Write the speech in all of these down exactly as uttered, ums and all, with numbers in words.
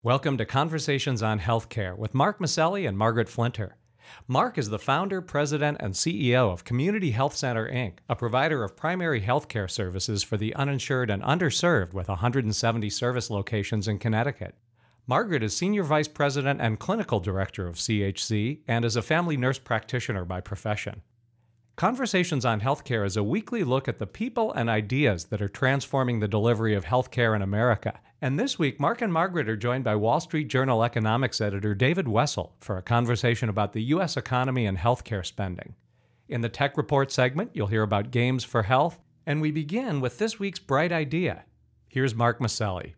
Welcome to Conversations on Healthcare with Mark Maselli and Margaret Flinter. Mark is the founder, president, and C E O of Community Health Center, Incorporated, a provider of primary healthcare services for the uninsured and underserved with one hundred seventy service locations in Connecticut. Margaret is Senior Vice President and Clinical Director of C H C and is a family nurse practitioner by profession. Conversations on Healthcare is a weekly look at the people and ideas that are transforming the delivery of healthcare in America. And this week, Mark and Margaret are joined by Wall Street Journal economics editor David Wessel for a conversation about the U S economy and healthcare spending. In the Tech Report segment, you'll hear about games for health, and we begin with this week's bright idea. Here's Mark Maselli.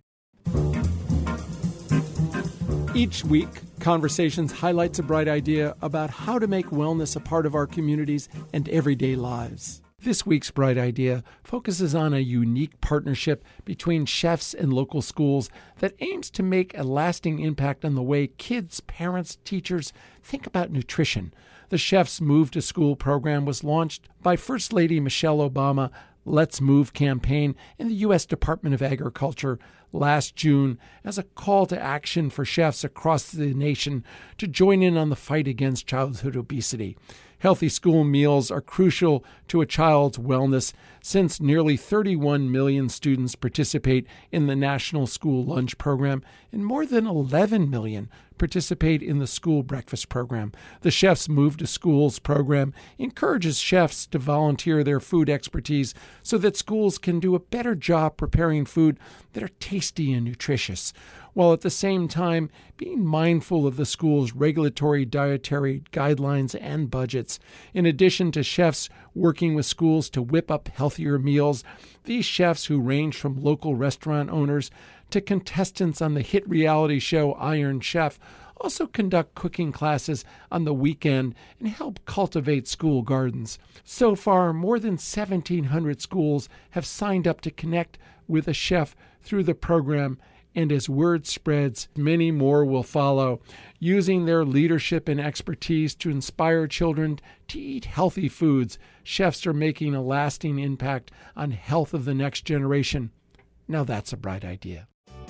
Each week, Conversations highlights a bright idea about how to make wellness a part of our communities and everyday lives. This week's bright idea focuses on a unique partnership between chefs and local schools that aims to make a lasting impact on the way kids, parents, teachers think about nutrition. The Chefs Move to School program was launched by First Lady Michelle Obama Let's Move campaign in the U S Department of Agriculture last June as a call to action for chefs across the nation to join in on the fight against childhood obesity. Healthy school meals are crucial to a child's wellness since nearly thirty-one million students participate in the National School Lunch Program and more than eleven million participate in the School Breakfast Program. The Chefs Move to Schools program encourages chefs to volunteer their food expertise so that schools can do a better job preparing food that are tasty and nutritious, while at the same time being mindful of the school's regulatory dietary guidelines and budgets. In addition to chefs working with schools to whip up healthier meals, these chefs, who range from local restaurant owners to contestants on the hit reality show Iron Chef, also conduct cooking classes on the weekend and help cultivate school gardens. So far, more than seventeen hundred schools have signed up to connect with a chef through the program, and as word spreads, many more will follow. Using their leadership and expertise to inspire children to eat healthy foods, chefs are making a lasting impact on health of the next generation. Now that's a bright idea.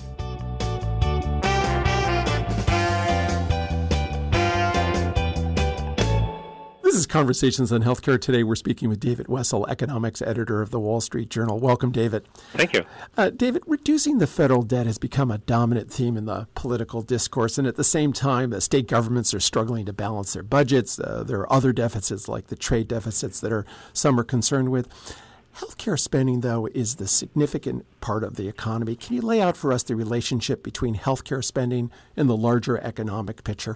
This is Conversations on Healthcare. Today we're speaking with David Wessel, economics editor of the Wall Street Journal. Welcome, David. Thank you. Uh, David, reducing the federal debt has become a dominant theme in the political discourse, and at the same time, the state governments are struggling to balance their budgets. Uh, there are other deficits like the trade deficits that are some are concerned with. Healthcare spending, though, is the significant part of the economy. Can you lay out for us the relationship between healthcare spending and the larger economic picture?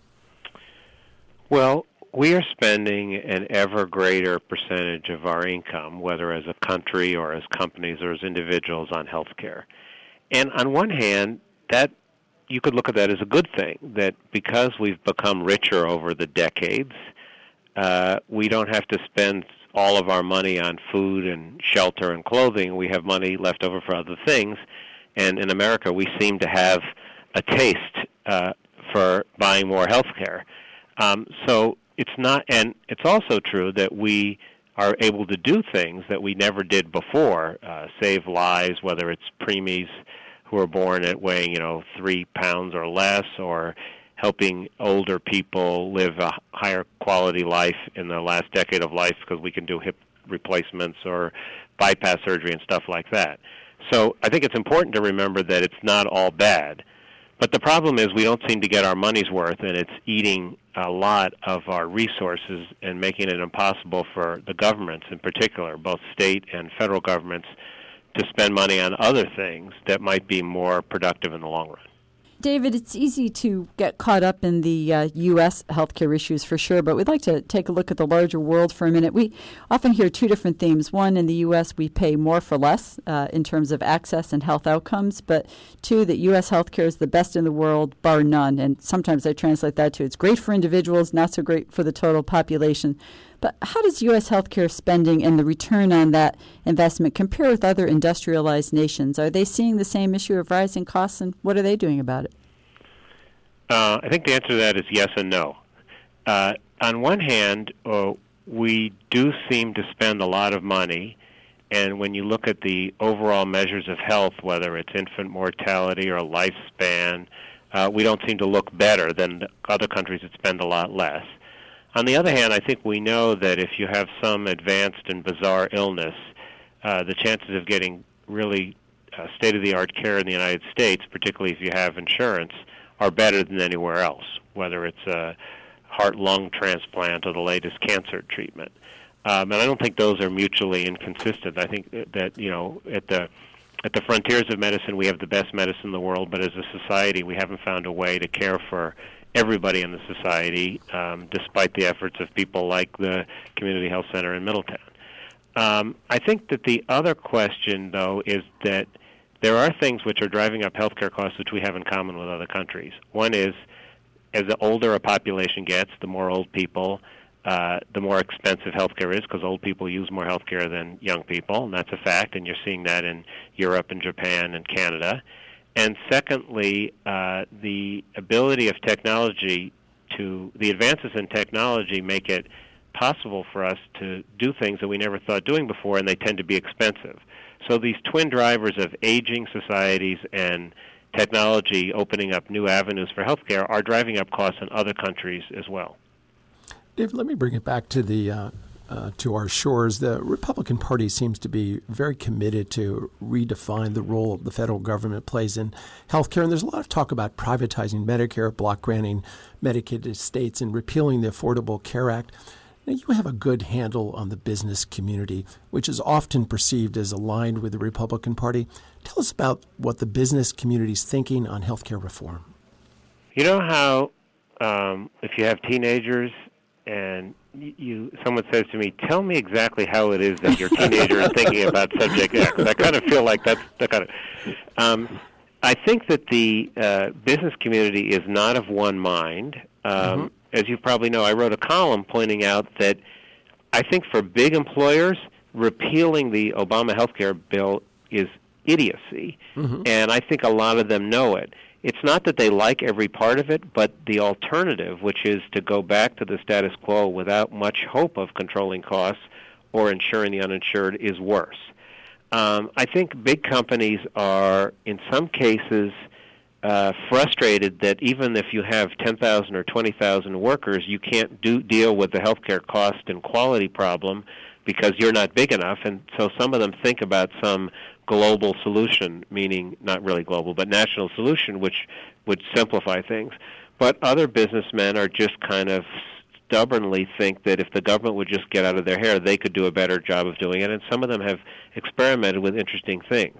Well, we are spending an ever greater percentage of our income, whether as a country or as companies or as individuals, on healthcare. And on one hand, that you could look at that as a good thing, that because we've become richer over the decades, uh, we don't have to spend all of our money on food and shelter and clothing. We have money left over for other things. And in America, we seem to have a taste uh, for buying more health care. Um, so it's not, and it's also true that we are able to do things that we never did before, uh, save lives, whether it's preemies who are born at weighing, you know, three pounds or less, or helping older people live a higher quality life in the last decade of life because we can do hip replacements or bypass surgery and stuff like that. So I think it's important to remember that it's not all bad. But the problem is we don't seem to get our money's worth, and it's eating a lot of our resources and making it impossible for the governments in particular, both state and federal governments, to spend money on other things that might be more productive in the long run. David, it's easy to get caught up in the uh, U S healthcare issues for sure, but we'd like to take a look at the larger world for a minute. We often hear two different themes. One, in the U S, we pay more for less uh, in terms of access and health outcomes, but two, that U S healthcare is the best in the world, bar none. And sometimes I translate that to it's great for individuals, not so great for the total population. But how does U S healthcare spending and the return on that investment compare with other industrialized nations? Are they seeing the same issue of rising costs, and what are they doing about it? Uh, I think the answer to that is yes and no. Uh, on one hand, uh, we do seem to spend a lot of money And when you look at the overall measures of health, whether it's infant mortality or lifespan, uh, we don't seem to look better than the other countries that spend a lot less. On the other hand, I think we know that if you have some advanced and bizarre illness, uh, the chances of getting really uh, state-of-the-art care in the United States, particularly if you have insurance, are better than anywhere else, whether it's a heart-lung transplant or the latest cancer treatment. Um, and I don't think those are mutually inconsistent. I think that, you know, at the at the frontiers of medicine, we have the best medicine in the world, but as a society, we haven't found a way to care for everybody in the society, um, despite the efforts of people like the Community Health Center in Middletown. Um, I think that the other question, though, is that there are things which are driving up healthcare costs which we have in common with other countries. One is, as the older a population gets, the more old people, uh, the more expensive healthcare is, because old people use more healthcare than young people, and that's a fact, and you're seeing that in Europe and Japan and Canada. And secondly, uh, the ability of technology to, the advances in technology make it possible for us to do things that we never thought doing before, and they tend to be expensive. So these twin drivers of aging societies and technology opening up new avenues for healthcare are driving up costs in other countries as well. Dave, let me bring it back to the uh, uh, to our shores. The Republican Party seems to be very committed to redefine the role the federal government plays in healthcare, and there's a lot of talk about privatizing Medicare, block granting Medicaid to states, and repealing the Affordable Care Act. Now, you have a good handle on the business community, which is often perceived as aligned with the Republican Party. Tell us about what the business community is thinking on healthcare reform. You know how um, if you have teenagers and you, someone says to me, tell me exactly how it is that your teenager is thinking about subject X. I kind of feel like that's the kind of... Um, I think that the uh, business community is not of one mind. Um, mm-hmm. As you probably know, I wrote a column pointing out that I think for big employers, repealing the Obama healthcare bill is idiocy, mm-hmm. and I think a lot of them know it. It's not that they like every part of it, but the alternative, which is to go back to the status quo without much hope of controlling costs or insuring the uninsured, is worse. Um, I think big companies are, in some cases, uh, frustrated that even if you have ten thousand or twenty thousand workers, you can't do, deal with the healthcare cost and quality problem because you're not big enough. And so some of them think about some global solution, meaning not really global, but national solution, which would simplify things. But other businessmen are just kind of stubbornly think that if the government would just get out of their hair, they could do a better job of doing it. And some of them have experimented with interesting things.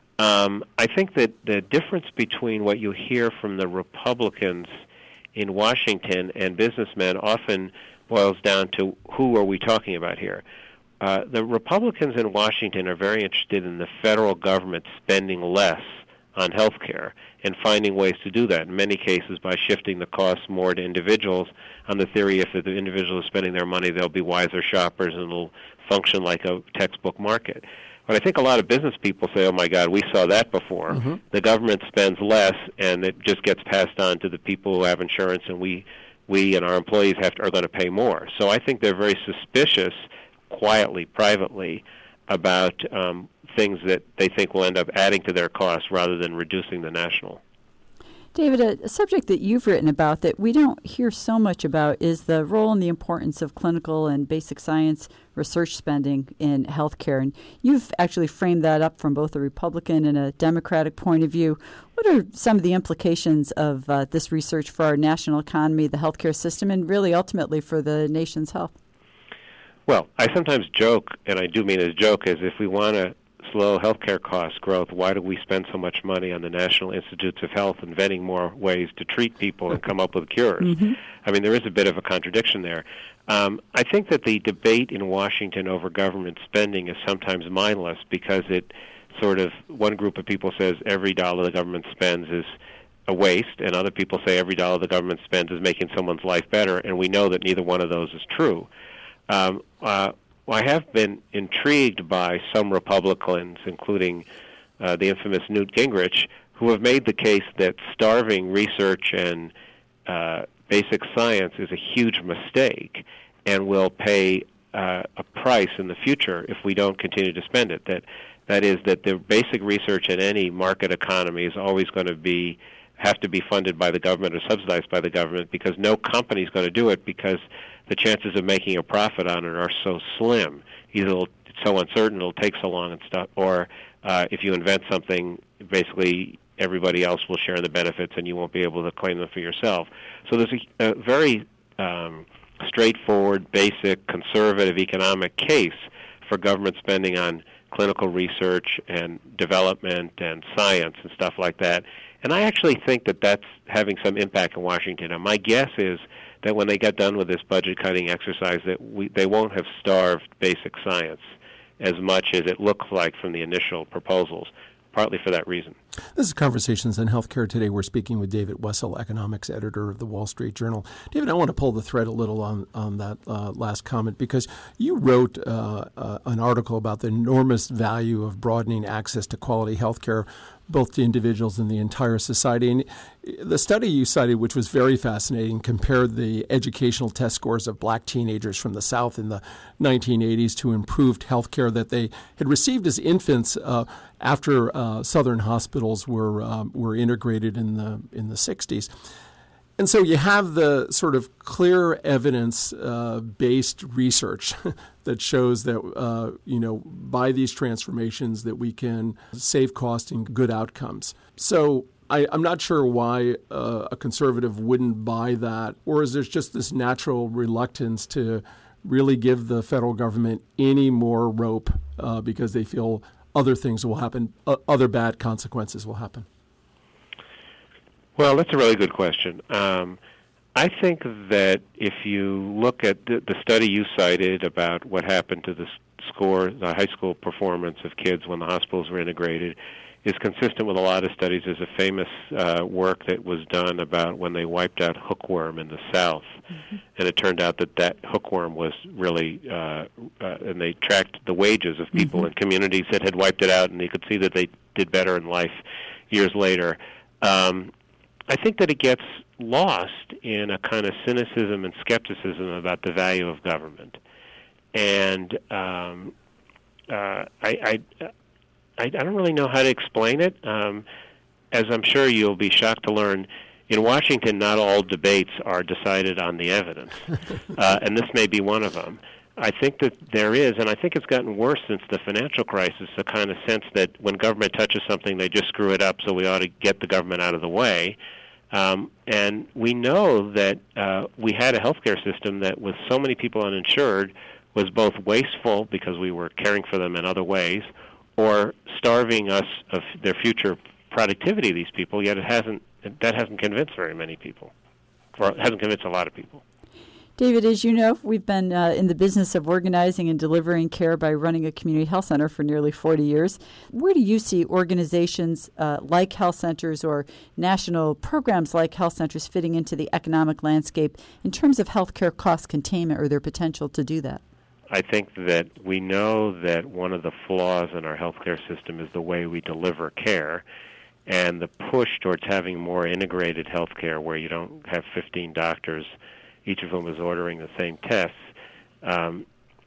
Um, I think that the difference between what you hear from the Republicans in Washington and businessmen often boils down to who are we talking about here. Uh, the Republicans in Washington are very interested in the federal government spending less on health care and finding ways to do that, in many cases by shifting the costs more to individuals on the theory if the individual is spending their money, they'll be wiser shoppers and it'll function like a textbook market. But I think a lot of business people say, oh, my God, we saw that before. Mm-hmm. The government spends less, and it just gets passed on to the people who have insurance, and we we and our employees have to, are going to pay more. So I think they're very suspicious, quietly, privately, about um, things that they think will end up adding to their costs rather than reducing the national. David, a, a subject that you've written about that we don't hear so much about is the role and the importance of clinical and basic science research spending in healthcare. And you've actually framed that up from both a Republican and a Democratic point of view. What are some of the implications of uh, this research for our national economy, the healthcare system, and really ultimately for the nation's health? Well, I sometimes joke, and I do mean as a joke, is if we want to slow healthcare cost growth, why do we spend so much money on the National Institutes of Health inventing more ways to treat people and come up with cures? Mm-hmm. I mean, there is a bit of a contradiction there. Um, I think that the debate in Washington over government spending is sometimes mindless because it sort of, one group of people says every dollar the government spends is a waste, and other people say every dollar the government spends is making someone's life better, and we know that neither one of those is true. Um, uh, I have been intrigued by some Republicans, including uh, the infamous Newt Gingrich, who have made the case that starving research and uh, basic science is a huge mistake and will pay uh, a price in the future if we don't continue to spend it. That that is that the basic research in any market economy is always going to be have to be funded by the government or subsidized by the government, because no company is going to do it, because the chances of making a profit on it are so slim. Either it'll, it's so uncertain, it'll take so long and stuff, or uh, if you invent something, basically everybody else will share the benefits and you won't be able to claim them for yourself. So there's a, a very um, straightforward, basic, conservative economic case for government spending on clinical research and development and science and stuff like that. And I actually think that that's having some impact in Washington. And my guess is that when they get done with this budget-cutting exercise, that we, they won't have starved basic science as much as it looks like from the initial proposals, partly for that reason. This is Conversations on Healthcare. Today we're speaking with David Wessel, economics editor of the Wall Street Journal. David, I want to pull the thread a little on, on that uh, last comment, because you wrote uh, uh, an article about the enormous value of broadening access to quality healthcare, both to individuals and the entire society. And the study you cited, which was very fascinating, compared the educational test scores of black teenagers from the South in the nineteen eighties to improved health care that they had received as infants uh, after uh, Southern hospitals were um, were integrated in the in the sixties. And so you have the sort of clear evidence-based uh, research that shows that, uh, you know, by these transformations that we can save cost and good outcomes. So I, I'm not sure why uh, a conservative wouldn't buy that, or is there just this natural reluctance to really give the federal government any more rope uh, because they feel other things will happen, uh, other bad consequences will happen? Well, that's a really good question. Um, I think that if you look at the, the study you cited about what happened to the score, the high school performance of kids when the hospitals were integrated, is consistent with a lot of studies. There's a famous uh, work that was done about when they wiped out hookworm in the South, mm-hmm. and it turned out that that hookworm was really, uh, uh, and they tracked the wages of people mm-hmm. in communities that had wiped it out, and you could see that they did better in life years later. Um, I think that it gets lost in a kind of cynicism and skepticism about the value of government. And um, uh, I, I, I don't really know how to explain it. Um, as I'm sure you'll be shocked to learn, in Washington, not all debates are decided on the evidence, uh, and this may be one of them. I think that there is, and I think it's gotten worse since the financial crisis, the kind of sense that when government touches something, they just screw it up, so we ought to get the government out of the way. Um, and we know that uh, we had a healthcare system that, with so many people uninsured, was both wasteful because we were caring for them in other ways, or starving us of their future productivity, these people, yet it hasn't, that hasn't convinced very many people, or it hasn't convinced a lot of people. David, as you know, we've been uh, in the business of organizing and delivering care by running a community health center for nearly forty years. Where do you see organizations uh, like health centers or national programs like health centers fitting into the economic landscape in terms of healthcare cost containment or their potential to do that? I think that we know that one of the flaws in our healthcare system is the way we deliver care, and the push towards having more integrated healthcare where you don't have fifteen doctors, each of whom is ordering the same tests. Um,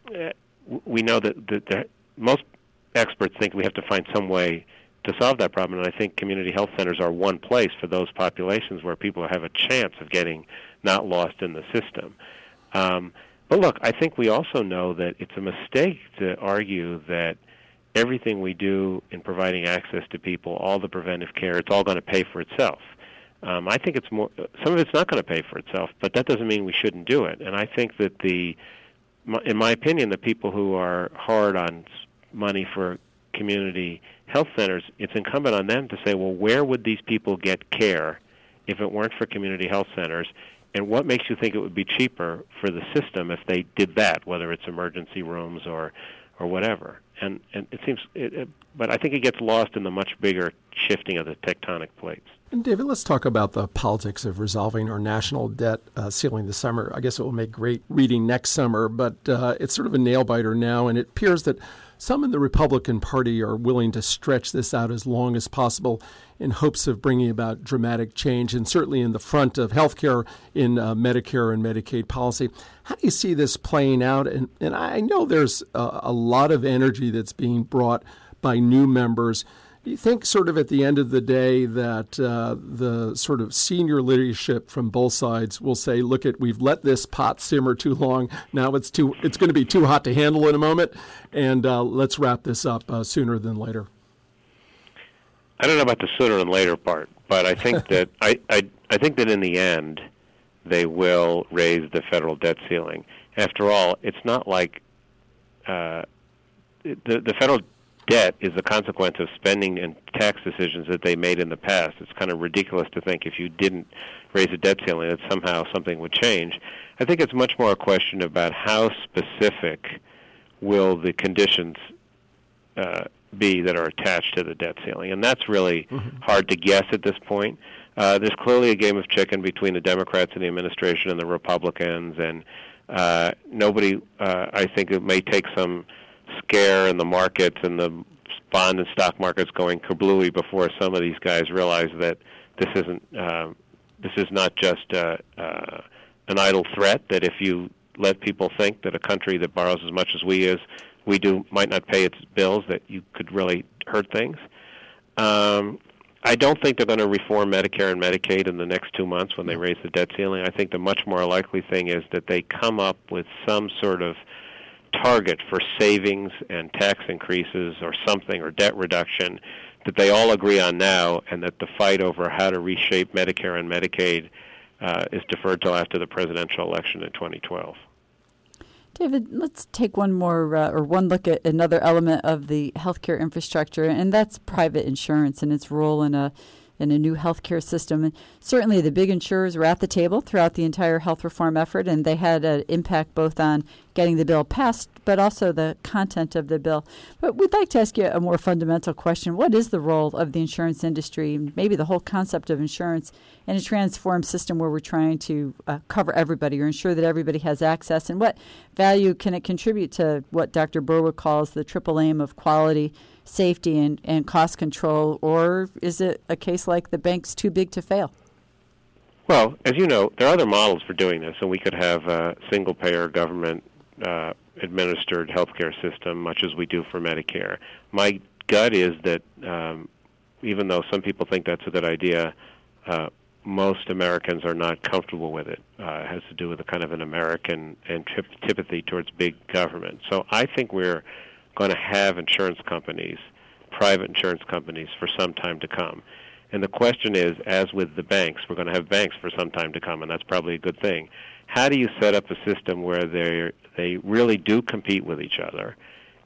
we know that, that, that most experts think we have to find some way to solve that problem, and I think community health centers are one place for those populations where people have a chance of getting not lost in the system. Um, but look, I think we also know that it's a mistake to argue that everything we do in providing access to people, all the preventive care, it's all going to pay for itself. Um, I think it's more. Some of it's not going to pay for itself, but that doesn't mean we shouldn't do it. And I think that the, in my opinion, the people who are hard on money for community health centers, it's incumbent on them to say, well, where would these people get care if it weren't for community health centers? And what makes you think it would be cheaper for the system if they did that, whether it's emergency rooms or, or whatever? And and it seems, it, it, but I think it gets lost in the much bigger shifting of the tectonic plates. And David, let's talk about the politics of resolving our national debt uh, ceiling this summer. I guess it will make great reading next summer, but uh, it's sort of a nail-biter now, and it appears that some in the Republican Party are willing to stretch this out as long as possible in hopes of bringing about dramatic change, and certainly in the front of healthcare in uh, Medicare and Medicaid policy. How do you see this playing out? And, and I know there's a, a lot of energy that's being brought by new members. Do you think sort of at the end of the day that uh, the sort of senior leadership from both sides will say, look, at we've let this pot simmer too long. Now it's too it's going to be too hot to handle in a moment, and uh, let's wrap this up uh, sooner than later? I don't know about the sooner than later part, but I think that I, I I think that in the end they will raise the federal debt ceiling. After all, it's not like uh, the the federal debt is a consequence of spending and tax decisions that they made in the past. It's kind of ridiculous to think if you didn't raise the debt ceiling that somehow something would change. I think it's much more a question about how specific will the conditions uh, be that are attached to the debt ceiling. And that's really mm-hmm. hard to guess at this point. Uh, there's clearly a game of chicken between the Democrats and the administration and the Republicans, and uh, nobody, uh, I think it may take some scare in the markets and the bond and stock markets going kablooey before some of these guys realize that this isn't uh, this is not just uh, uh, an idle threat, that if you let people think that a country that borrows as much as we is we do might not pay its bills, that you could really hurt things. Um, I don't think they're going to reform Medicare and Medicaid in the next two months when they raise the debt ceiling. I think the much more likely thing is that they come up with some sort of target for savings and tax increases or something, or debt reduction, that they all agree on now, and that the fight over how to reshape Medicare and Medicaid uh, is deferred till after the presidential election in twenty twelve. David, let's take one more uh, or one look at another element of the healthcare infrastructure, and that's private insurance and its role in a in a new healthcare system. And certainly the big insurers were at the table throughout the entire health reform effort, and they had an impact both on getting the bill passed, but also the content of the bill. But we'd like to ask you a more fundamental question. What is the role of the insurance industry, maybe the whole concept of insurance, in a transformed system where we're trying to uh, cover everybody or ensure that everybody has access? And what value can it contribute to what Doctor Berwick calls the triple aim of quality, safety, and, and cost control? Or is it a case like the bank's too big to fail? Well, as you know, there are other models for doing this, and we could have a single-payer government uh, administered healthcare system, much as we do for Medicare. My gut is that um, even though some people think that's a good idea, uh, most Americans are not comfortable with it. Uh, it has to do with a kind of an American antipathy towards big government. So I think we're going to have insurance companies, private insurance companies, for some time to come. And the question is, as with the banks, we're going to have banks for some time to come, and that's probably a good thing. How do you set up a system where they they really do compete with each other,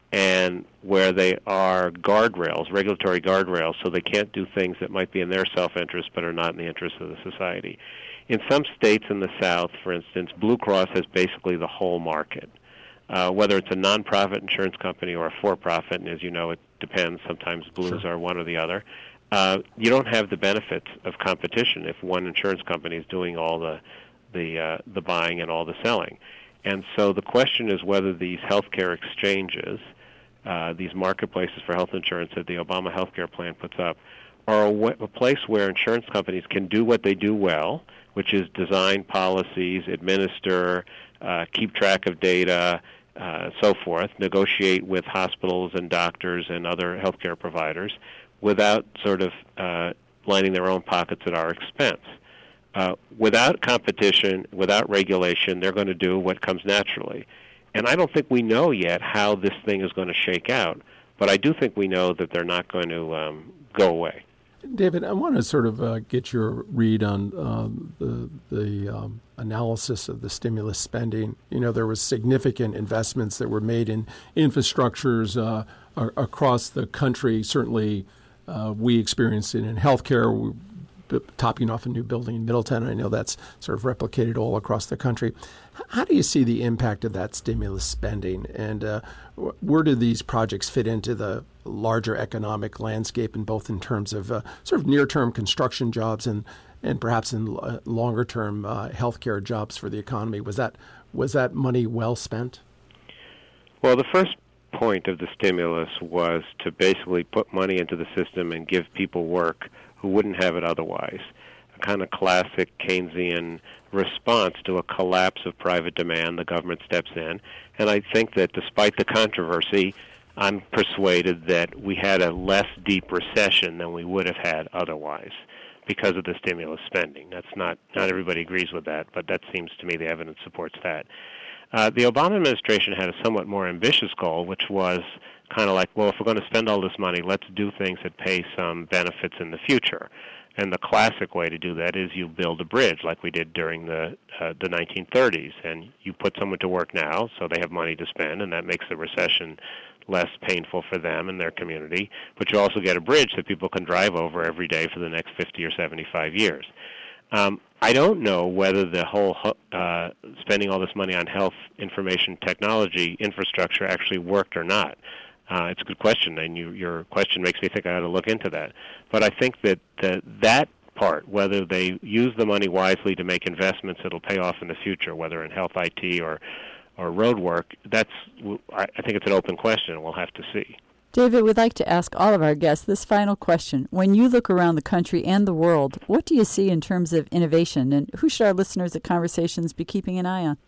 and where they are guardrails, regulatory guardrails, so they can't do things that might be in their self-interest but are not in the interest of the society? In some states in the South, for instance, Blue Cross has basically the whole market. Uh, whether it's a nonprofit insurance company or a for-profit, and as you know, it depends. Sometimes Blues Sure. are one or the other. Uh, you don't have the benefits of competition if one insurance company is doing all the the uh, the buying and all the selling. And so the question is whether these healthcare exchanges, uh, these marketplaces for health insurance that the Obama healthcare plan puts up, are a, w- a place where insurance companies can do what they do well, which is design policies, administer, uh, keep track of data, uh, so forth, negotiate with hospitals and doctors and other healthcare providers without sort of uh, lining their own pockets at our expense. Uh, without competition, without regulation, they're going to do what comes naturally. And I don't think we know yet how this thing is going to shake out, but I do think we know that they're not going to um, go away. David, I want to sort of uh, get your read on um, the, the um, analysis of the stimulus spending. You know, there was significant investments that were made in infrastructures uh, a- across the country. Certainly, uh, we experienced it in healthcare. We, topping off a new building in Middletown. I know that's sort of replicated all across the country. How do you see the impact of that stimulus spending, and uh, where do these projects fit into the larger economic landscape, in both in terms of uh, sort of near-term construction jobs and and perhaps in uh, longer-term uh, healthcare jobs for the economy? Was that was that money well spent? Well, the first point of the stimulus was to basically put money into the system and give people work who wouldn't have it otherwise. A kind of classic Keynesian response to a collapse of private demand. The government steps in. And I think that despite the controversy, I'm persuaded that we had a less deep recession than we would have had otherwise because of the stimulus spending. That's not, not everybody agrees with that, but that seems to me the evidence supports that. Uh, the Obama administration had a somewhat more ambitious goal, which was kind of like, well, if we're going to spend all this money, let's do things that pay some benefits in the future. And the classic way to do that is you build a bridge like we did during the uh, the nineteen thirties. And you put someone to work now so they have money to spend, and that makes the recession less painful for them and their community. But you also get a bridge that people can drive over every day for the next fifty or seventy-five years. Um, I don't know whether the whole uh, spending all this money on health information technology infrastructure actually worked or not. Uh, it's a good question, and you, your question makes me think I ought to look into that. But I think that the, that part, whether they use the money wisely to make investments that will pay off in the future, whether in health I T or, or road work, that's, I think it's an open question, and we'll have to see. David, we'd like to ask all of our guests this final question. When you look around the country and the world, what do you see in terms of innovation, and who should our listeners at Conversations be keeping an eye on?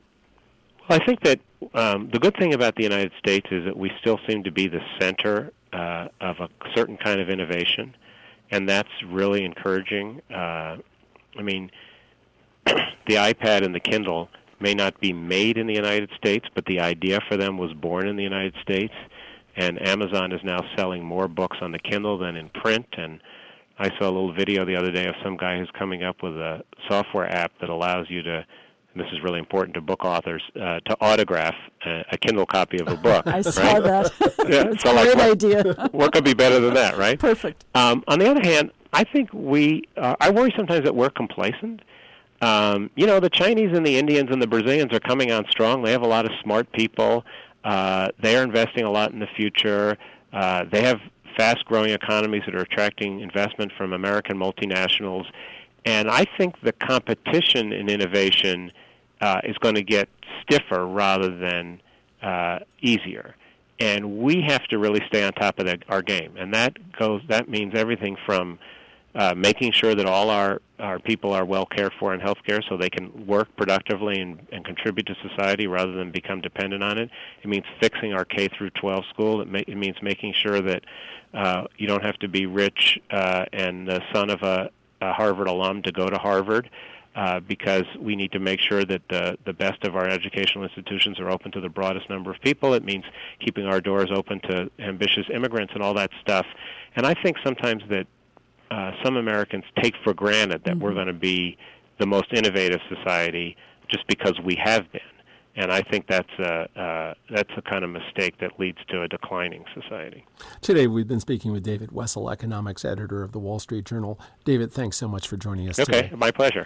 Well, I think that um, the good thing about the United States is that we still seem to be the center uh, of a certain kind of innovation, and that's really encouraging. Uh, I mean, the iPad and the Kindle may not be made in the United States, but the idea for them was born in the United States. And Amazon is now selling more books on the Kindle than in print. And I saw a little video the other day of some guy who's coming up with a software app that allows you to, and this is really important to book authors, uh, to autograph a, a Kindle copy of a book. I right? saw that. Yeah, it's so a like, great what, idea. What could be better than that, right? Perfect. Um, on the other hand, I think we, uh, I worry sometimes that we're complacent. Um, you know, the Chinese and the Indians and the Brazilians are coming on strong. They have a lot of smart people. Uh, they're investing a lot in the future. Uh, they have fast-growing economies that are attracting investment from American multinationals. And I think the competition in innovation uh, is going to get stiffer rather than uh, easier. And we have to really stay on top of the, our game. And that goes. That means everything from uh, making sure that all our, our people are well cared for in healthcare so they can work productively and, and contribute to society rather than become dependent on it. It means fixing our K through twelve school. It, ma- it means making sure that uh, you don't have to be rich uh, and the son of a, a Harvard alum to go to Harvard, uh, because we need to make sure that the, the best of our educational institutions are open to the broadest number of people. It means keeping our doors open to ambitious immigrants and all that stuff. And I think sometimes that Uh, some Americans take for granted that mm-hmm. we're going to be the most innovative society just because we have been. And I think that's a, uh, that's a kind of mistake that leads to a declining society. Today we've been speaking with David Wessel, economics editor of the Wall Street Journal. David, thanks so much for joining us okay, today. Okay, my pleasure.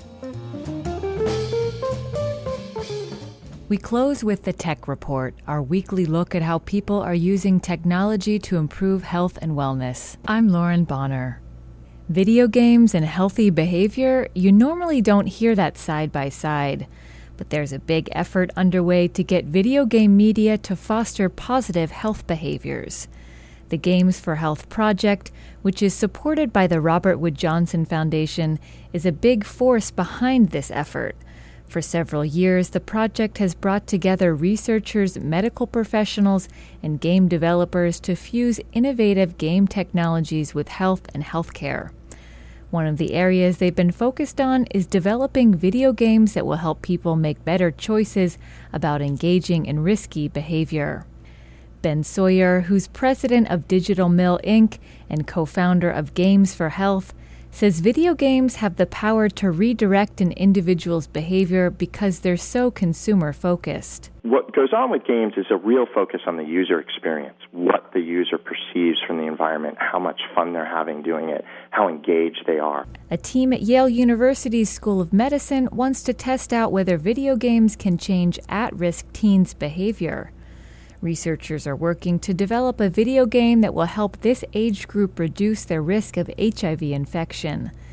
We close with the Tech Report, our weekly look at how people are using technology to improve health and wellness. I'm Lauren Bonner. Video games and healthy behavior, you normally don't hear that side by side. But there's a big effort underway to get video game media to foster positive health behaviors. The Games for Health project, which is supported by the Robert Wood Johnson Foundation, is a big force behind this effort. For several years, the project has brought together researchers, medical professionals, and game developers to fuse innovative game technologies with health and healthcare. One of the areas they've been focused on is developing video games that will help people make better choices about engaging in risky behavior. Ben Sawyer, who's president of Digital Mill Incorporated and co-founder of Games for Health, says video games have the power to redirect an individual's behavior because they're so consumer-focused. What goes on with games is a real focus on the user experience, what the user perceives from the environment, how much fun they're having doing it, how engaged they are. A team at Yale University's School of Medicine wants to test out whether video games can change at-risk teens' behavior. Researchers are working to develop a video game that will help this age group reduce their risk of H I V infection.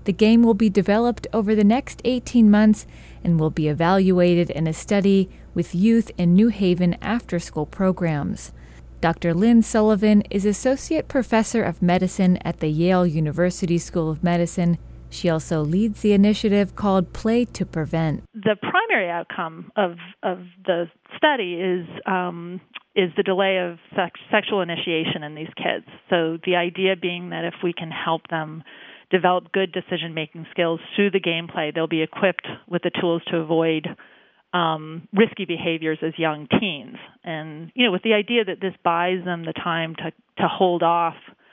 The game will be developed over the next eighteen months and will be evaluated in a study with youth in New Haven after-school programs. Doctor Lynn Sullivan is Associate Professor of Medicine at the Yale University School of Medicine. She also leads the initiative called Play to Prevent. The primary outcome of, of the study is um, is the delay of sex, sexual initiation in these kids. So the idea being that if we can help them develop good decision-making skills through the gameplay, they'll be equipped with the tools to avoid um, risky behaviors as young teens. And, you know, with the idea that this buys them the time to, to hold off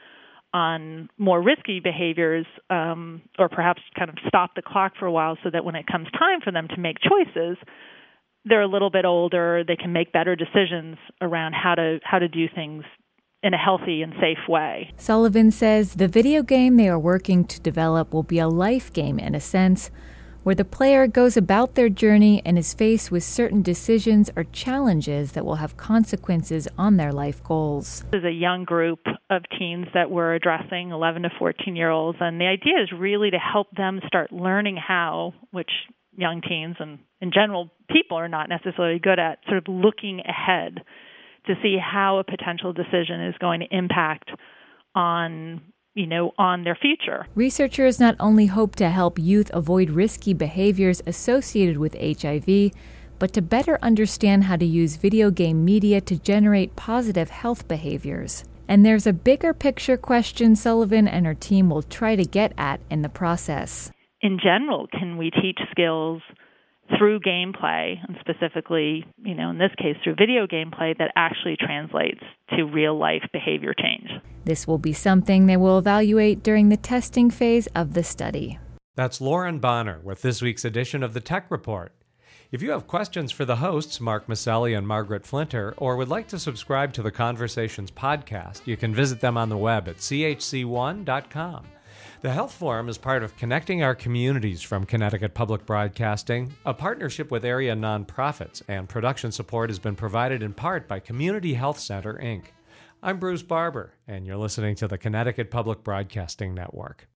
on more risky behaviors, um, or perhaps kind of stop the clock for a while so that when it comes time for them to make choices, they're a little bit older, they can make better decisions around how to how to do things in a healthy and safe way. Sullivan says the video game they are working to develop will be a life game in a sense, where the player goes about their journey and is faced with certain decisions or challenges that will have consequences on their life goals. This is a young group of teens that we're addressing, eleven to fourteen-year-olds, and the idea is really to help them start learning how, which young teens and in general people are not necessarily good at, sort of looking ahead to see how a potential decision is going to impact on you know, on their future. Researchers not only hope to help youth avoid risky behaviors associated with H I V, but to better understand how to use video game media to generate positive health behaviors. And there's a bigger picture question Sullivan and her team will try to get at in the process. In general, can we teach skills through gameplay, and specifically, you know, in this case, through video gameplay that actually translates to real-life behavior change? This will be something they will evaluate during the testing phase of the study. That's Lauren Bonner with this week's edition of the Tech Report. If you have questions for the hosts, Mark Maselli and Margaret Flinter, or would like to subscribe to the Conversations podcast, you can visit them on the web at c h c one dot com. The Health Forum is part of Connecting Our Communities from Connecticut Public Broadcasting, a partnership with area nonprofits, and production support has been provided in part by Community Health Center, Incorporated. I'm Bruce Barber, and you're listening to the Connecticut Public Broadcasting Network.